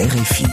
RFI.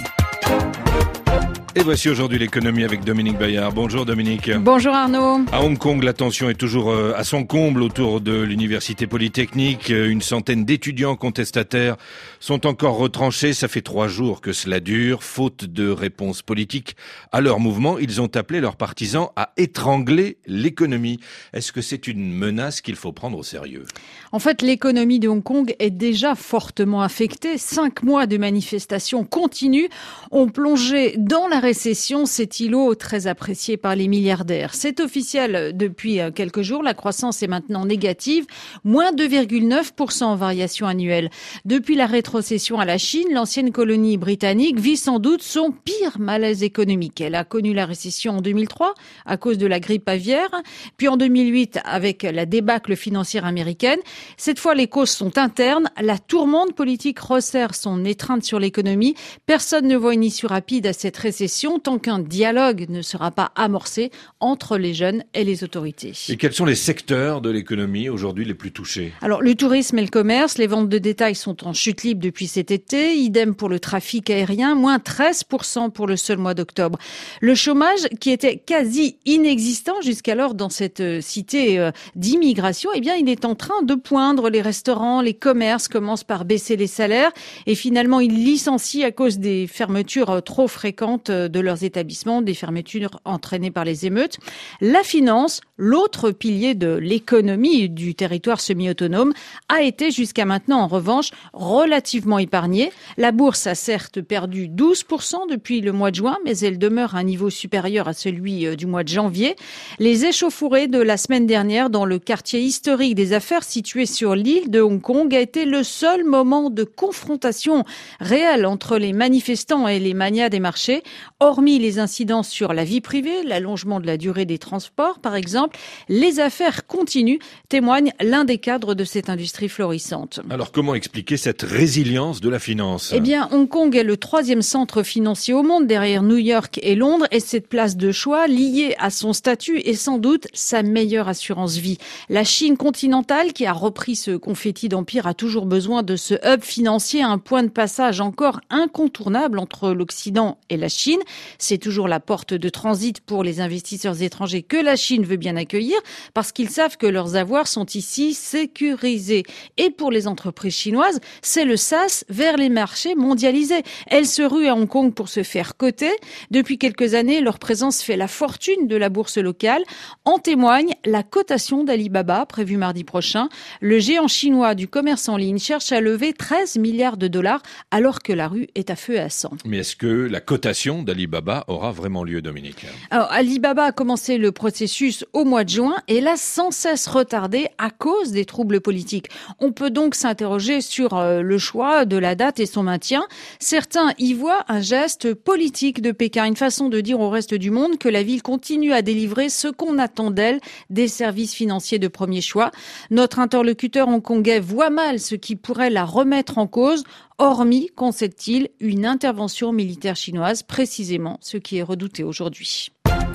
Et voici aujourd'hui l'économie avec Dominique Bayard. Bonjour Dominique. Bonjour Arnaud. À Hong Kong, la tension est toujours à son comble autour de l'université polytechnique. Une centaine d'étudiants contestataires sont encore retranchés. Ça fait 3 jours que cela dure. Faute de réponse politique à leur mouvement, ils ont appelé leurs partisans à étrangler l'économie. Est-ce que c'est une menace qu'il faut prendre au sérieux ? En fait, l'économie de Hong Kong est déjà fortement affectée. 5 mois de manifestations continues ont plongé dans la récession cet îlot très apprécié par les milliardaires. C'est officiel depuis quelques jours. La croissance est maintenant négative, moins 2,9% en variation annuelle. Depuis la rétrocession à la Chine, l'ancienne colonie britannique vit sans doute son pire malaise économique. Elle a connu la récession en 2003 à cause de la grippe aviaire, puis en 2008 avec la débâcle financière américaine. Cette fois, les causes sont internes. La tourmente politique resserre son étreinte sur l'économie. Personne ne voit une issue rapide à cette récession tant qu'un dialogue ne sera pas amorcé entre les jeunes et les autorités. Et quels sont les secteurs de l'économie aujourd'hui les plus touchés ? Alors, le tourisme et le commerce, les ventes de détail sont en chute libre depuis cet été. Idem pour le trafic aérien, moins 13% pour le seul mois d'octobre. Le chômage, qui était quasi inexistant jusqu'alors dans cette cité d'immigration, eh bien, il est en train de poindre. Les restaurants, les commerces commencent par baisser les salaires et finalement, ils licencient à cause des fermetures trop fréquentes de leurs établissements, des fermetures entraînées par les émeutes. La finance, l'autre pilier de l'économie du territoire semi-autonome, a été jusqu'à maintenant, en revanche, relativement épargnée. La bourse a certes perdu 12% depuis le mois de juin, mais elle demeure à un niveau supérieur à celui du mois de janvier. Les échauffourées de la semaine dernière dans le quartier historique des affaires situé sur l'île de Hong Kong a été le seul moment de confrontation réelle entre les manifestants et les magnats des marchés. Hormis les incidences sur la vie privée, l'allongement de la durée des transports par exemple, les affaires continuent, témoigne l'un des cadres de cette industrie florissante. Alors comment expliquer cette résilience de la finance ? Eh bien, Hong Kong est le 3e centre financier au monde derrière New York et Londres et cette place de choix liée à son statut est sans doute sa meilleure assurance vie. La Chine continentale qui a repris ce confetti d'empire a toujours besoin de ce hub financier, un point de passage encore incontournable entre l'Occident et la Chine. C'est toujours la porte de transit pour les investisseurs étrangers que la Chine veut bien accueillir parce qu'ils savent que leurs avoirs sont ici sécurisés. Et pour les entreprises chinoises, c'est le sas vers les marchés mondialisés. Elles se ruent à Hong Kong pour se faire coter. Depuis quelques années, leur présence fait la fortune de la bourse locale. En témoigne la cotation d'Alibaba prévue mardi prochain. Le géant chinois du commerce en ligne cherche à lever 13 milliards de dollars alors que la rue est à feu et à sang. Mais est-ce que la cotation d'Alibaba aura vraiment lieu, Dominique ? Alors, Alibaba a commencé le processus au mois de juin et l'a sans cesse retardé à cause des troubles politiques. On peut donc s'interroger sur le choix de la date et son maintien. Certains y voient un geste politique de Pékin, une façon de dire au reste du monde que la ville continue à délivrer ce qu'on attend d'elle, des services financiers de premier choix. Notre interlocuteur hongkongais voit mal ce qui pourrait la remettre en cause, hormis, concède-t-il, une intervention militaire chinoise, précisément ce qui est redouté aujourd'hui.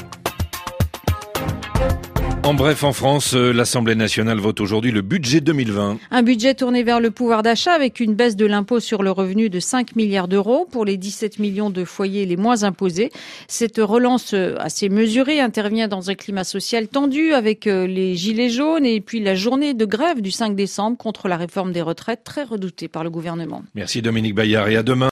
En bref, en France, l'Assemblée nationale vote aujourd'hui le budget 2020. Un budget tourné vers le pouvoir d'achat avec une baisse de l'impôt sur le revenu de 5 milliards d'euros pour les 17 millions de foyers les moins imposés. Cette relance assez mesurée intervient dans un climat social tendu avec les gilets jaunes et puis la journée de grève du 5 décembre contre la réforme des retraites très redoutée par le gouvernement. Merci Dominique Bayard et à demain.